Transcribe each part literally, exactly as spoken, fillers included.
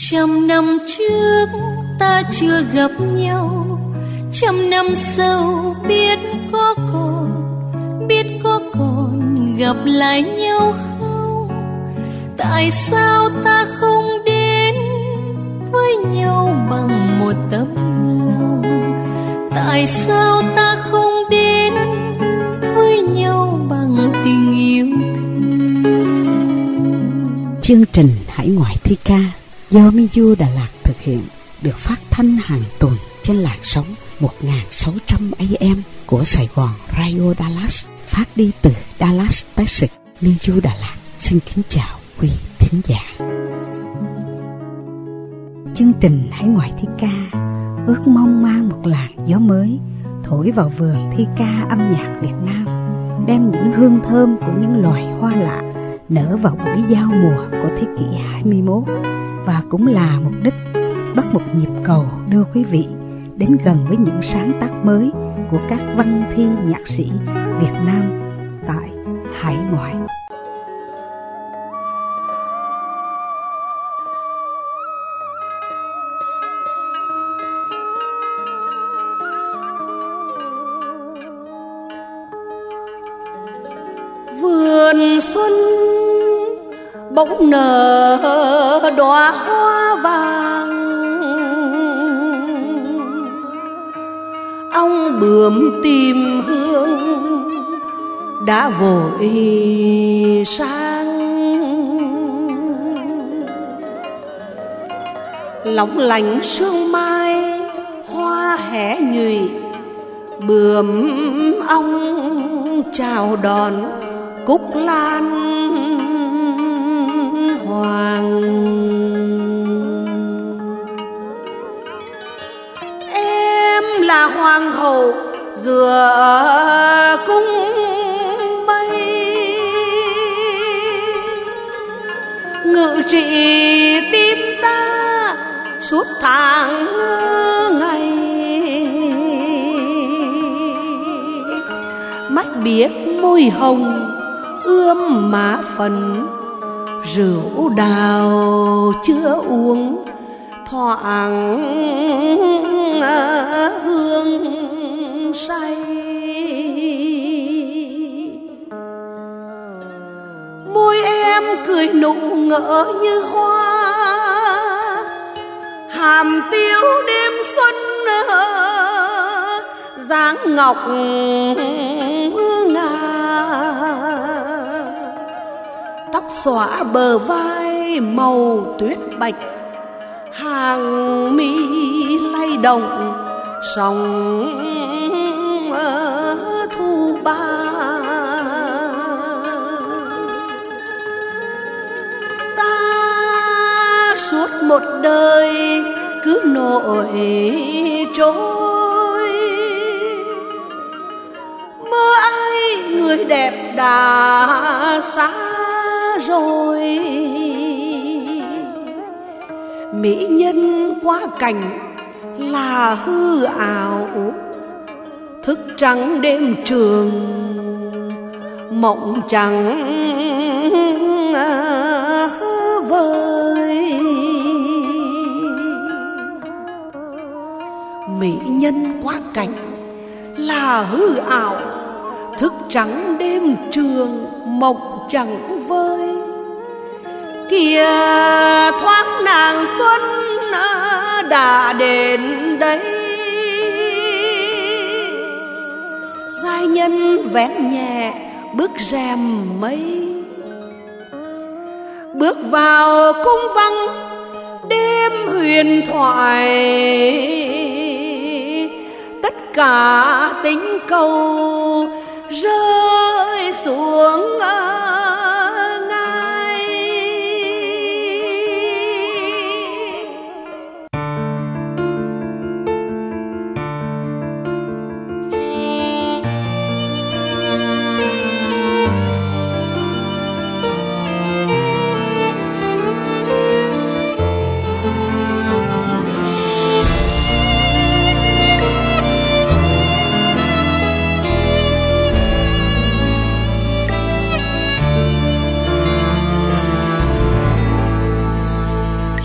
Trăm năm trước ta chưa gặp nhau, trăm năm sau biết có còn, biết có còn gặp lại nhau không? Tại sao ta không đến với nhau bằng một tấm lòng? Tại sao ta không đến với nhau bằng tình yêu thương? Chương trình Hải Ngoại Thi Ca do Miu Đà Lạt thực hiện, được phát thanh hàng tuần trên làn sóng một nghìn sáu trăm A M của Sài Gòn Radio Dallas, phát đi từ Dallas, Texas. Miu Đà Lạt xin kính chào quý thính giả. Chương trình Hải Ngoại Thi Ca ước mong mang một làn gió mới thổi vào vườn thi ca âm nhạc Việt Nam, đem những hương thơm của những loài hoa lạ nở vào buổi giao mùa của thế kỷ hai mươi mốt, và cũng là mục đích bắt một nhịp cầu đưa quý vị đến gần với những sáng tác mới của các văn thi nhạc sĩ Việt Nam tại hải ngoại. Vườn xuân bỗng nở đóa hoa vàng, ong bướm tìm hương đã vội sang. Lóng lánh sương mai hoa hé nhụy, bướm ong chào đón cúc lan hoàng. Em là hoàng hậu giữa cung mây, ngự trị tim ta suốt tháng ngày. Mắt biếc môi hồng ươm má phần, rượu đào chưa uống thoảng hương say. Môi em cười nụ ngỡ như hoa, hàm tiêu đêm xuân dáng ngọc ngà. Tóc xõa bờ vai màu tuyết bạch, hàng mi lay động sóng thu ba. Ta suốt một đời cứ nổi trôi, mơ ai người đẹp đã xa rồi. Mỹ nhân quá cảnh là hư ảo, thức trắng đêm trường mộng trắng vơi. Mỹ nhân quá cảnh là hư ảo, thức trắng đêm trường mộng chẳng vơi. Kìa thoáng nàng xuân đã đến đây, giai nhân vén nhẹ bước rèm mây, bước vào cung vắng đêm huyền thoại. Tất cả tình cầu rơi xuống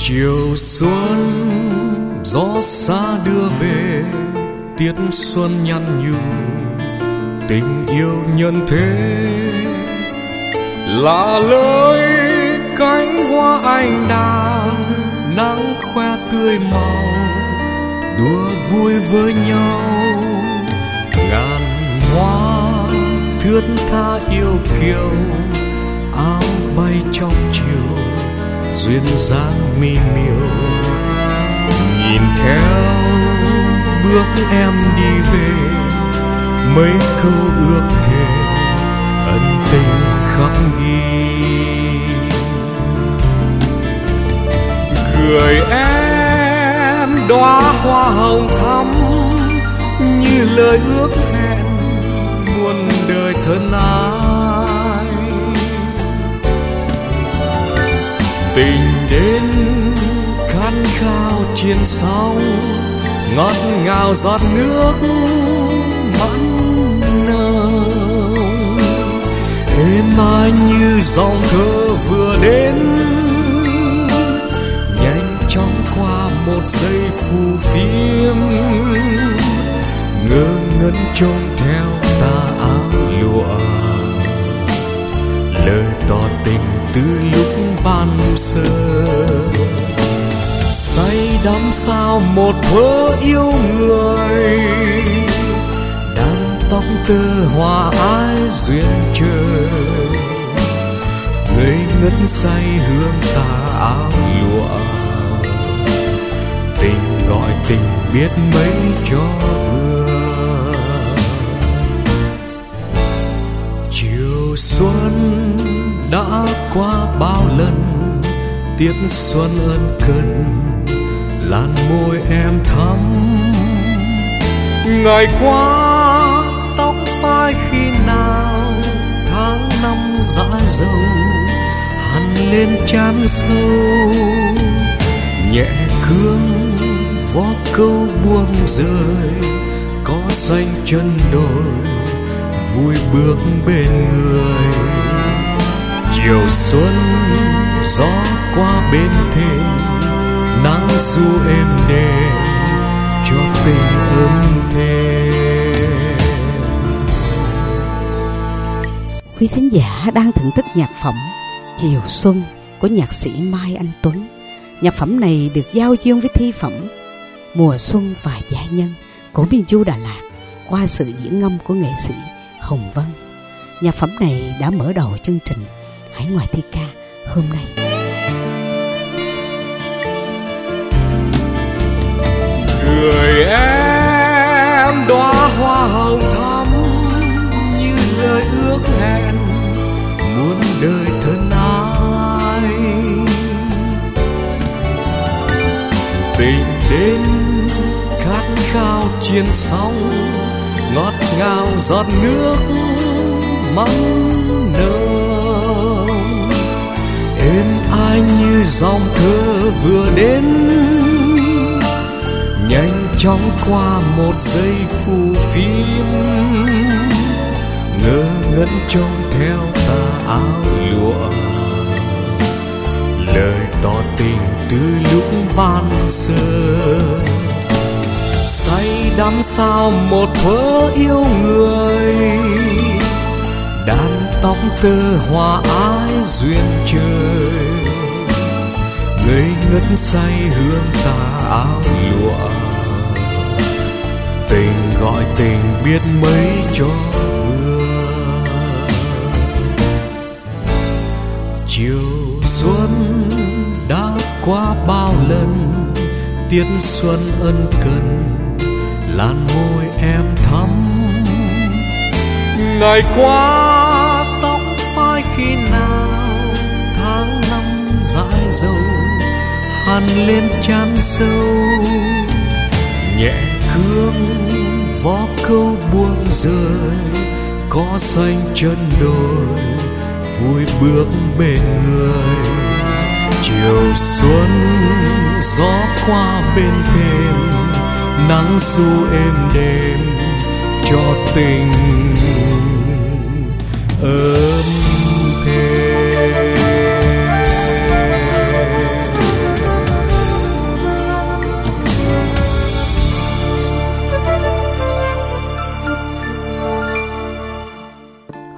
Chiều xuân gió xa đưa về, tiết xuân nhăn nhủ tình yêu nhân thế. Là lời cánh hoa anh đào, nắng khoe tươi màu, đùa vui với nhau. Ngàn hoa thướt tha yêu kiều, áo bay trong chiều, duyên dáng mi miều. Nhìn theo bước em đi về, mấy câu ước thề ân tình khắc ghi. Gửi em đóa hoa hồng thắm, như lời ước hẹn muôn đời thân ái. Tình đến khát khao trên sóng, ngọt ngào giọt nước mặn nồng. Êm ái như dòng thơ vừa đến, nhanh chóng qua một giây phù phiếm. Ngơ ngẩn trông theo tà áo lụa, lời tỏ tình từ lúc ban sơ. Say đắm sao một thuở yêu người, đan tóc tơ hòa ái duyên trời. Ngây ngất say hương tà áo lụa, tình gọi tình biết mấy cho vừa. Chiều xuân đã qua bao lần, tiết xuân ân cần, làn môi em thắm. Ngày qua tóc phai khi nào, tháng năm dãi dầu hằn lên trán sâu. Nhẹ cương vó câu buông rơi, có xanh chân đồi vui bước bên người. Chiều xuân gió qua bên thềm, nắng du êm đềm cho tình ấm thêm. Quý thính giả đang thưởng thức nhạc phẩm Chiều Xuân của nhạc sĩ Mai Anh Tuấn. Nhạc phẩm này được giao duyên với thi phẩm Mùa Xuân và Gia Nhân của miền Du Đà Lạt qua sự diễn ngâm của nghệ sĩ Hồng Vân. Nhạc phẩm này đã mở đầu chương trình Hải Ngoại Thi Ca hôm nay. Gửi em đóa hoa hồng thắm, như lời ước hẹn muôn đời thân ái. Tình đến khát khao trên sóng, ngọt ngào giọt nước mặn nồng. Êm ái như dòng thơ vừa đến, nhanh chóng qua một giây phù phiếm. Ngơ ngẩn trông theo tà áo lụa, lời tỏ tình từ lúc ban sơ. Say đắm sao một thuở yêu người, đan tóc tơ hòa ái duyên trời. Ngây ngất say hương tà áo lụa, tình gọi tình biết mấy cho vừa. Chiều xuân đã qua bao lần, tiết xuân ân cần, làn môi em thắm. Ngày qua tóc phai khi nào, tháng năm dãi dầu hằn lên trán sâu. Nhẹ cương vó câu buông rơi, có xanh chân đồi vui bước bên người. Chiều xuân gió qua bên thềm, nắng du êm đềm cho tình ấm thêm.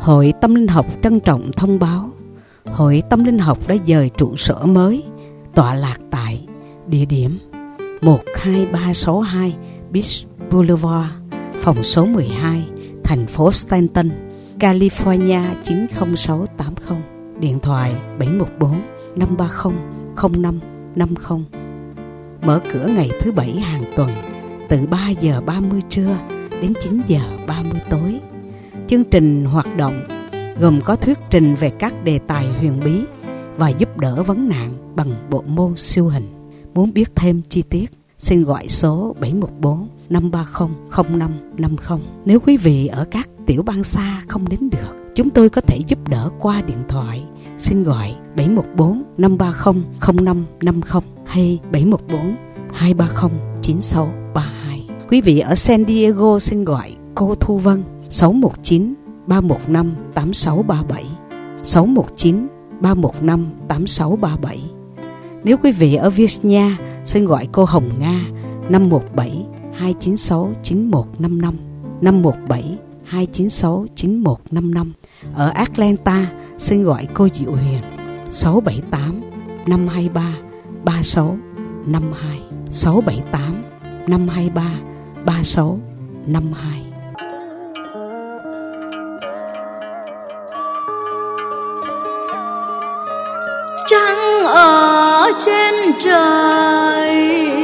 Hội Tâm Linh Học trân trọng thông báo, Hội Tâm Linh Học đã dời trụ sở mới, tọa lạc tại địa điểm một hai ba sáu hai Beach Boulevard, phòng số mười hai, thành phố Stanton, California chín không sáu tám không. Điện thoại bảy một bốn năm ba không không năm năm không. Mở cửa ngày thứ bảy hàng tuần từ ba giờ ba mươi trưa đến chín giờ ba mươi tối. Chương trình hoạt động gồm có thuyết trình về các đề tài huyền bí và giúp đỡ vấn nạn bằng bộ môn siêu hình. Muốn biết thêm chi tiết, xin gọi số bảy một bốn năm ba không không năm năm không. Nếu quý vị ở các tiểu bang xa không đến được, chúng tôi có thể giúp đỡ qua điện thoại. Xin gọi bảy một bốn năm ba không không năm năm không hay bảy một bốn hai ba không chín sáu ba hai. Quý vị ở San Diego xin gọi cô Thu Vân sáu một chín ba một năm tám sáu ba bảy, sáu một chín ba một năm tám sáu ba bảy. Nếu quý vị ở Virginia xin gọi cô Hồng Nga năm một bảy hai chín sáu chín một năm năm, năm một bảy hai chín sáu chín một năm năm. Ở Atlanta xin gọi cô Diệu Huyền sáu bảy tám năm hai ba ba sáu năm hai, sáu bảy tám năm hai ba ba sáu năm hai. Trăng ở trên trời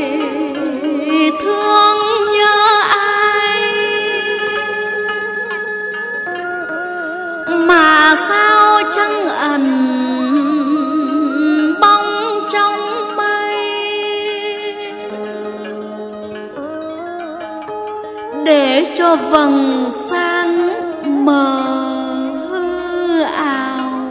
thương nhớ ai, mà sao trăng ẩn bóng trong mây, để cho vầng sáng mờ ảo,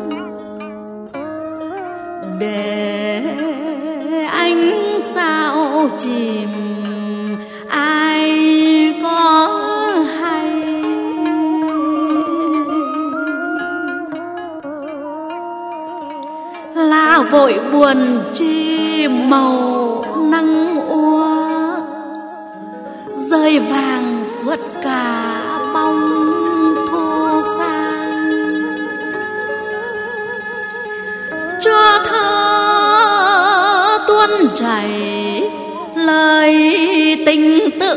để ánh sao chìm ai có hay. Là vội buồn chi màu nắng úa, rơi vàng suốt cả bóng thu sang, cho thơ tuôn chảy lời tình tự,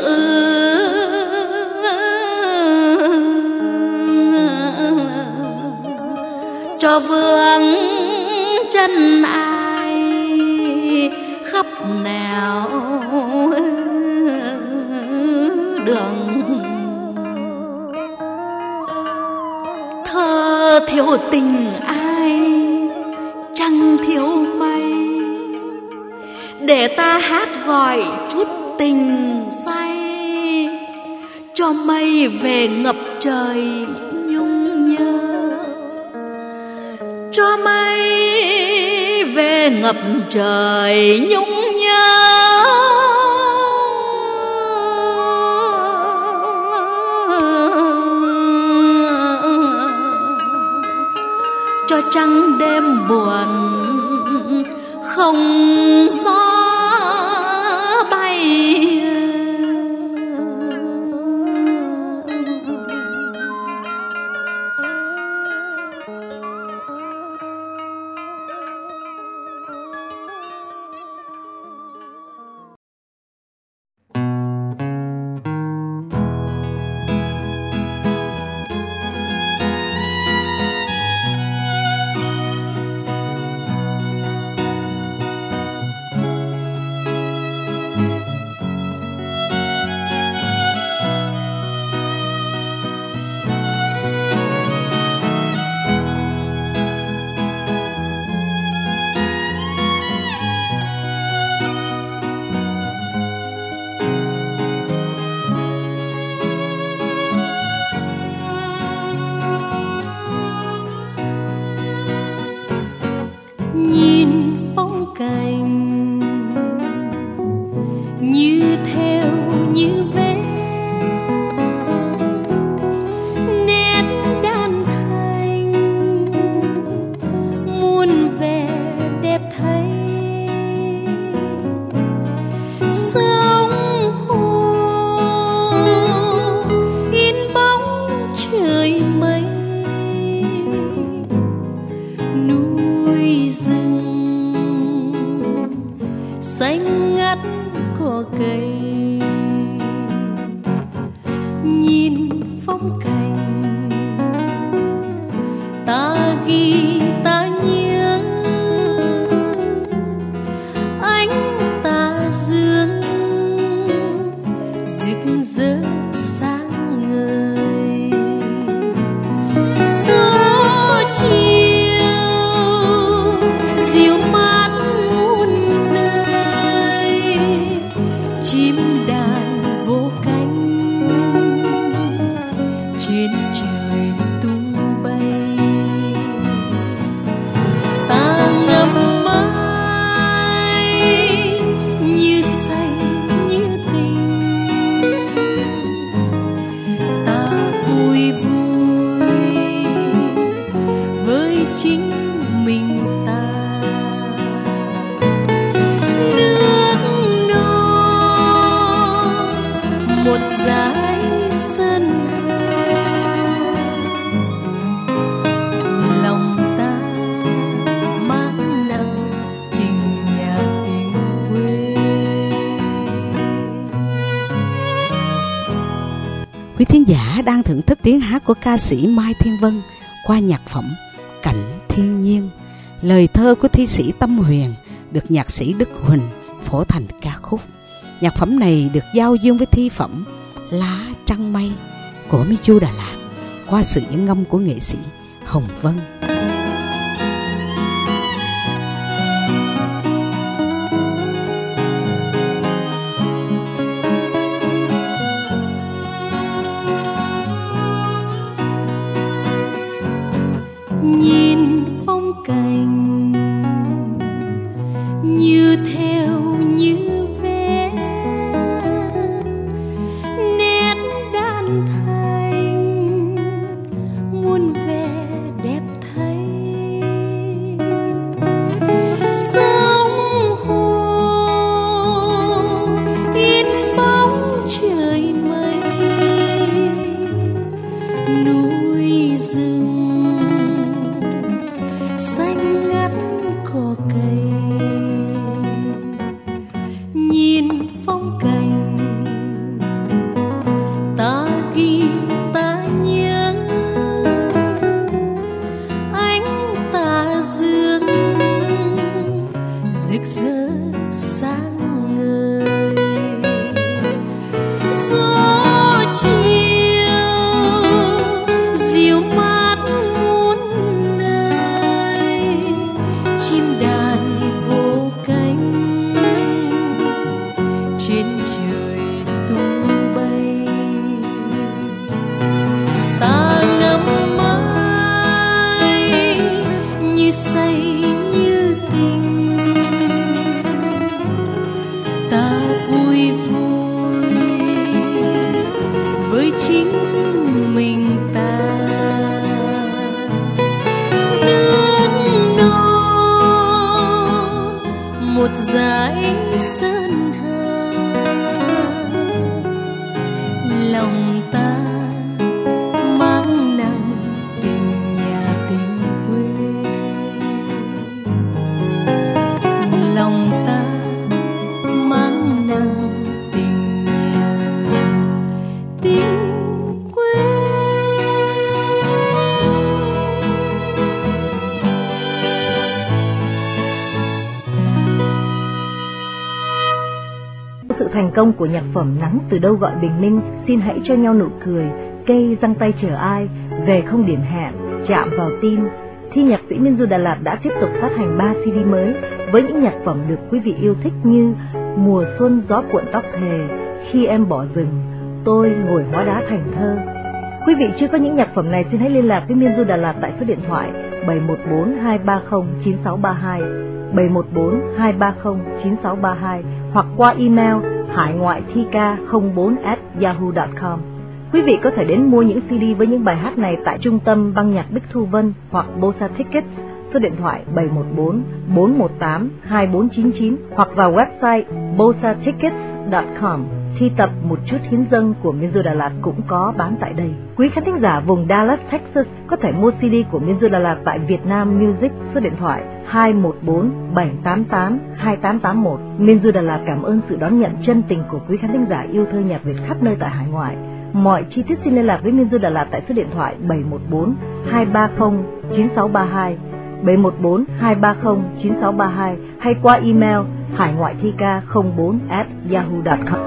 cho vương chân ai khắp nẻo đường. Thơ thiếu tình ai, trăng thiếu mây, để ta hát gọi chút tình say, cho mây về ngập trời nhung nhớ, cho mây về ngập trời nhung nhớ. Cho trăng đêm buồn không gió bay. Nhìn phong cảnh như theo như vẽ nét đan thành, muôn vẻ đẹp thấy sông hồ in bóng trời mây, xanh ngắt cỏ cây. Nhìn phong cảnh ta ghi ta nhớ, ánh ta dương rực rỡ sáng ngời. Gió chiều dịu mát muôn nơi, chim đàn vô cánh trên trời tung bay. Ta ngắm mãi như say như tình, ta vui vui với chính mình ta. Nước non một dải sơn hà, lòng ta mang nặng tình nhà tình quê. Quý thính giả đang thưởng thức tiếng hát của ca sĩ Mai Thiên Vân qua nhạc phẩm Cảnh Thiên Nhiên. Lời thơ của thi sĩ Tâm Huyền được nhạc sĩ Đức Huỳnh phổ thành ca khúc. Nhạc phẩm này được giao duyên với thi phẩm Lá Trăng Mây của Mi Chu Đà Lạt qua sự diễn ngâm của nghệ sĩ Hồng Vân. Nhìn phong cảnh như theo như vẽ, nét đan thành muôn vẻ đẹp thấy. Sông hồ in bóng trời mây, núi rừng xanh ngắt cỏ cây. Nhìn phong cảnh ta ghi ta nhớ, ánh ta dương rực rỡ sáng ngời. Gió chiều dịu mát muôn nơi, chim đàn vô cánh trên trời tung bay. Ta ngắm mãi như say như tình, ta vui vui với chính mình ta. Nước non một dải sơn hà, lòng ta mang nặng tình nhà tình quê. Lòng ta mang nặng tình nhà tình quê. Sự thành công của nhạc phẩm Nắng Từ Đâu Gọi Bình Minh, Xin Hãy Cho Nhau Nụ Cười, Cây Giăng Tay Chờ Ai, Về Không Điểm Hẹn, Chạm Vào Tim, thì nhạc sĩ Minh Du Đà Lạt đã tiếp tục phát hành ba xê đê mới với những nhạc phẩm được quý vị yêu thích như Mùa Xuân Gió Cuộn Tóc Thề, Khi Em Bỏ Rừng, Tôi Ngồi Hóa Đá Thành Thơ. Quý vị chưa có những nhạc phẩm này xin hãy liên lạc với Minh Du Đà Lạt tại số điện thoại bảy một bốn hai ba không chín sáu ba hai, bảy một bốn hai ba không chín sáu ba hai hoặc qua email hải ngoại thi ca không bốn at yahoo chấm com. Quý vị có thể đến mua những xê đê với những bài hát này tại trung tâm băng nhạc Bích Thu Vân hoặc Bosa Tickets, số điện thoại bảy một bốn bốn một tám hai bốn chín chín hoặc vào website bosa tickets chấm com. thi tập Một Chút Hiến Dâng của Miên Du Đà Lạt cũng có bán tại đây. Quý khán thính giả vùng Dallas, Texas có thể mua xê đê của Miên Du Đà Lạt tại Việt Nam Music, số điện thoại hai một bốn bảy tám tám hai tám tám một. Miên Du Đà Lạt cảm ơn sự đón nhận chân tình của quý khán thính giả yêu thơ nhạc Việt khắp nơi tại hải ngoại. Mọi chi tiết xin liên lạc với Miên Du Đà Lạt tại số điện thoại bảy một bốn hai ba không chín sáu ba hai, bảy một bốn hai ba không chín sáu ba hai hay qua email hải ngoại thi ca không bốn at yahoo chấm com.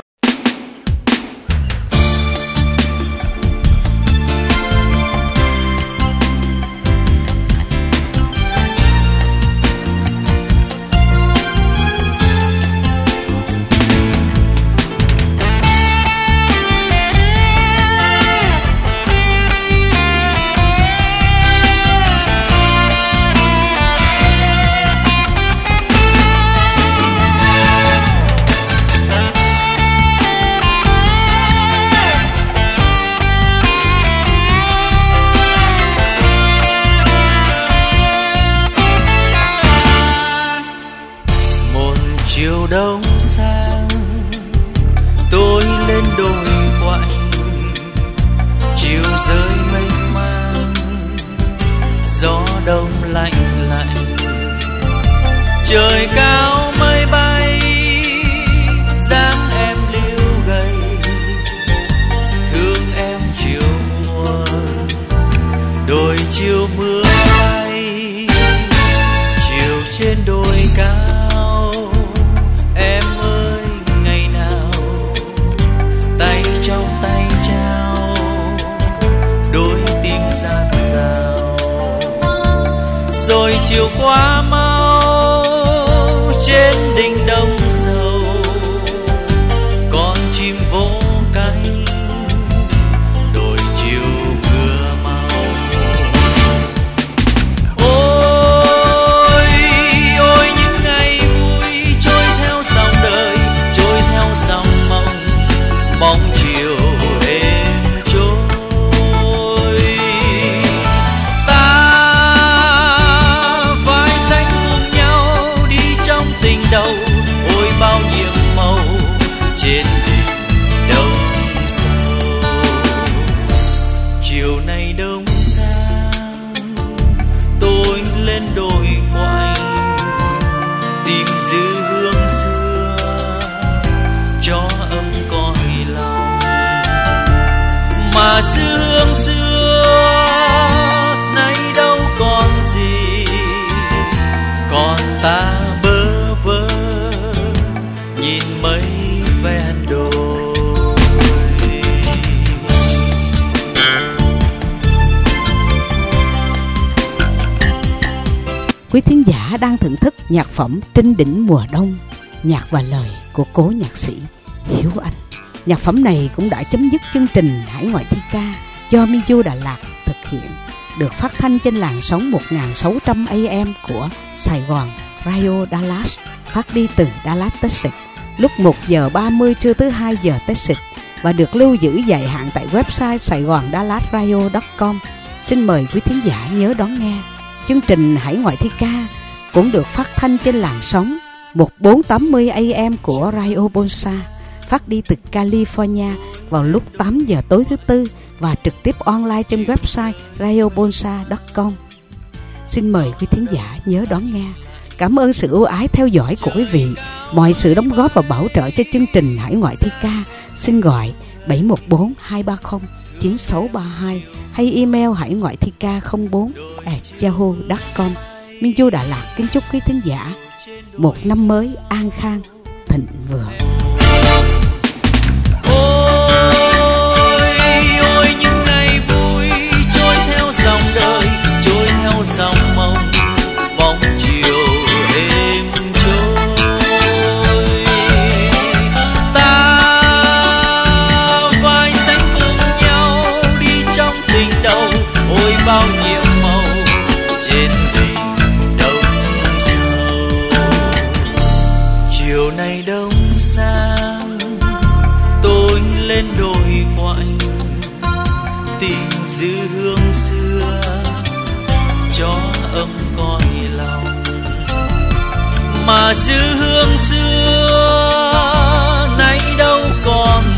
Đông sang tôi lên đồi quạnh, chiều rơi mênh mang, gió đông lạnh lạnh, trời cao mây bay, dáng em liêu gầy, thương em chiều muộn, đồi chiều mưa bay, chiều trên đồi cao. Em ơi ngày nào tay trong tay trao, đôi tim dạt dào, rồi chiều qua mau trên đỉnh Đông Sầu, con chim vỗ cánh, đồi chiều mưa mau. Ôi ôi những ngày vui trôi theo dòng đời, trôi theo dòng mong, bóng chiều êm trôi. Ta vai xanh cùng nhau đi trong tình đầu, ôi bao nhiệm màu trên đỉnh Đông Sầu. Chiều nay đông sang tôi lên đồi quạnh, tìm dư hương xưa cho ấm cõi lòng, mà dư hương xưa nay đâu còn gì, còn ta bơ vơ nhìn mây ven đồi. Quý thính giả đang thưởng thức nhạc phẩm Trên Đỉnh Mùa Đông, nhạc và lời của cố nhạc sĩ Hiếu Anh. Nhạc phẩm này cũng đã chấm dứt chương trình Hải Ngoại Thi Ca do Miên Du Đà Lạt thực hiện, được phát thanh trên làn sóng một nghìn sáu trăm A M của Sài Gòn Radio Dallas, phát đi từ Dallas, Texas, lúc một giờ ba mươi trưa tới hai giờ Texas, và được lưu giữ dài hạn tại website sài gòn dallas radio chấm com. Xin mời quý thính giả nhớ đón nghe. Chương trình Hải Ngoại Thi Ca cũng được phát thanh trên làn sóng một nghìn bốn trăm tám mươi A M của Radio Bonsa, phát đi từ California vào lúc tám giờ tối thứ Tư và trực tiếp online trên website radio bonsa chấm com. Xin mời quý thính giả nhớ đón nghe. Cảm ơn sự ưu ái theo dõi của quý vị. Mọi sự đóng góp và bảo trợ cho chương trình Hải Ngoại Thi Ca xin gọi bảy một bốn hai ba không chín sáu ba hai hay email hải ngoại thi ca không bốn at yahoo chấm com. Miên Du Đà Lạt kính chúc quý thính giả một năm mới an khang, thịnh vượng. Ôi ôi những ngày vui trôi theo dòng đời, trôi theo dòng mong, bóng chiều êm trôi. Ta vai xanh cùng nhau đi trong tình đầu, ôi bao nhiệm màu trên đỉnh Đông Sầu. Chiều nay đông sang tôi lên đồi quạnh, tìm dư hương xưa cho ấm cõi lòng, mà dư hương xưa nay đâu còn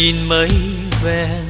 nhìn mây ven